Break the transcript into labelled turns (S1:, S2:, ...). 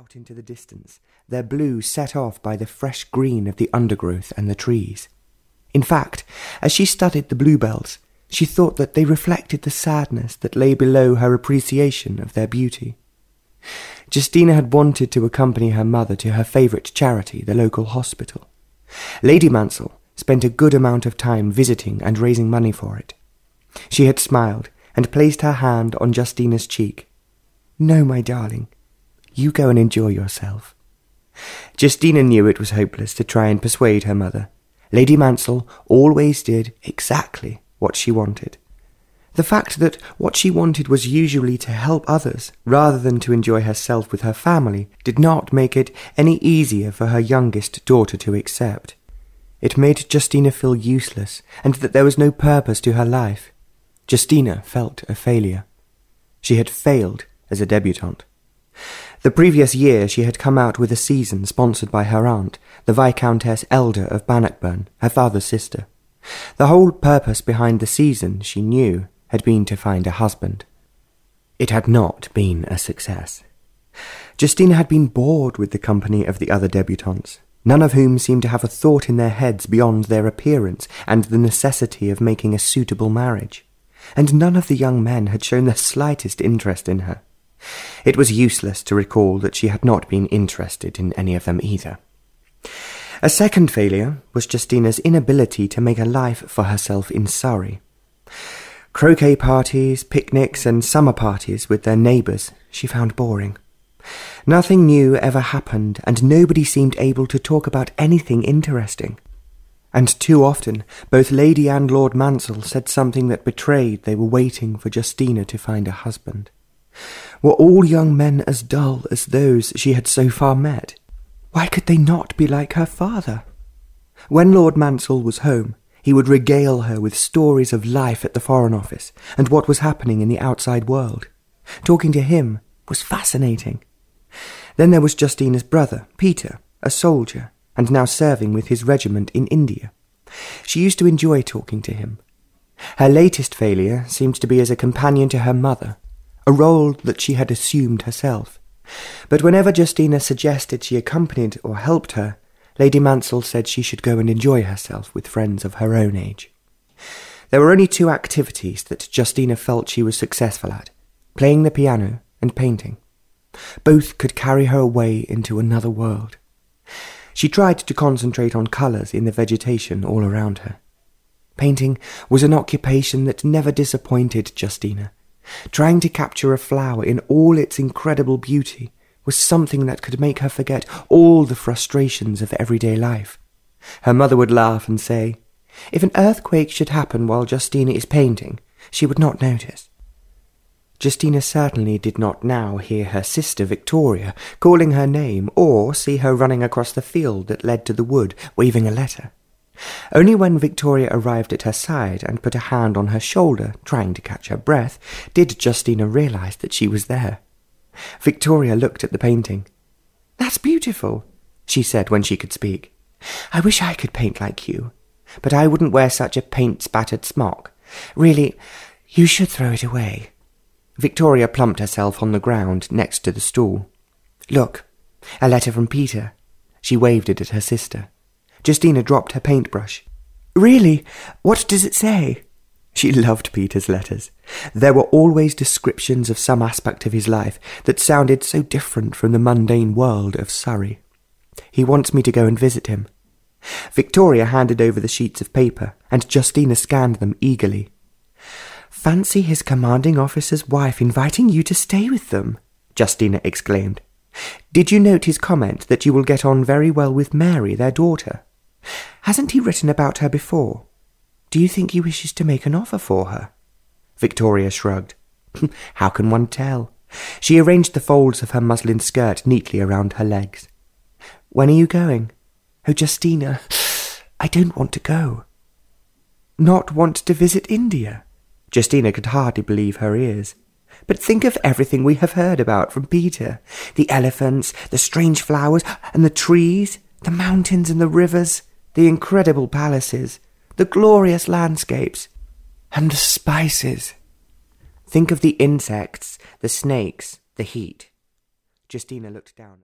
S1: out into the distance, their blue set off by the fresh green of the undergrowth and the trees. In fact, as she studied the bluebells, she thought that they reflected the sadness that lay below her appreciation of their beauty. Justina had wanted to accompany her mother to her favourite charity, the local hospital. Lady Mansell spent a good amount of time visiting and raising money for it. She had smiled and placed her hand on Justina's cheek. "No, my darling, you go and enjoy yourself." Justina knew it was hopeless to try and persuade her mother. Lady Mansell always did exactly what she wanted. The fact that what she wanted was usually to help others rather than to enjoy herself with her family did not make it any easier for her youngest daughter to accept. It made Justina feel useless and that there was no purpose to her life. Justina felt a failure. She had failed as a debutante. The previous year she had come out with a season sponsored by her aunt, the Viscountess Elder of Bannockburn, her father's sister. The whole purpose behind the season, she knew, had been to find a husband. It had not been a success. Justina had been bored with the company of the other debutantes, none of whom seemed to have a thought in their heads beyond their appearance and the necessity of making a suitable marriage, and none of the young men had shown the slightest interest in her. It was useless to recall that she had not been interested in any of them either. A second failure was Justina's inability to make a life for herself in Surrey. Croquet parties, picnics, and summer parties with their neighbours she found boring. Nothing new ever happened, and nobody seemed able to talk about anything interesting. And too often, both Lady and Lord Mansell said something that betrayed they were waiting for Justina to find a husband. Were all young men as dull as those she had so far met? Why could they not be like her father? When Lord Mansell was home, he would regale her with stories of life at the Foreign Office and what was happening in the outside world. Talking to him was fascinating. Then there was Justina's brother, Peter, a soldier, and now serving with his regiment in India. She used to enjoy talking to him. Her latest failure seemed to be as a companion to her mother, a role that she had assumed herself. But whenever Justina suggested she accompanied or helped her, Lady Mansell said she should go and enjoy herself with friends of her own age. There were only two activities that Justina felt she was successful at, playing the piano and painting. Both could carry her away into another world. She tried to concentrate on colours in the vegetation all around her. Painting was an occupation that never disappointed Justina. Trying to capture a flower in all its incredible beauty was something that could make her forget all the frustrations of everyday life. Her mother would laugh and say, "If an earthquake should happen while Justina is painting, she would not notice." Justina certainly did not now hear her sister Victoria calling her name or see her running across the field that led to the wood waving a letter. Only when Victoria arrived at her side and put a hand on her shoulder, trying to catch her breath, did Justina realise that she was there. Victoria looked at the painting. "That's beautiful," she said when she could speak. "I wish I could paint like you, but I wouldn't wear such a paint-spattered smock. Really, you should throw it away." Victoria plumped herself on the ground next to the stool. "Look, a letter from Peter." She waved it at her sister. Justina dropped her paintbrush. "Really? What does it say?" She loved Peter's letters. There were always descriptions of some aspect of his life that sounded so different from the mundane world of Surrey. "He wants me to go and visit him." Victoria handed over the sheets of paper, and Justina scanned them eagerly. "Fancy his commanding officer's wife inviting you to stay with them," Justina exclaimed. "Did you note his comment that you will get on very well with Mary, their daughter? Hasn't he written about her before? Do you think he wishes to make an offer for her?" Victoria shrugged. "How can one tell?" She arranged the folds of her muslin skirt neatly around her legs. "When are you going?" "Oh, Justina, I don't want to go." "Not want to visit India?" Justina could hardly believe her ears. "But think of everything we have heard about from Peter. The elephants, the strange flowers and the trees, the mountains and the rivers, the incredible palaces, the glorious landscapes, and the spices. Think of the insects, the snakes, the heat." Justina looked down.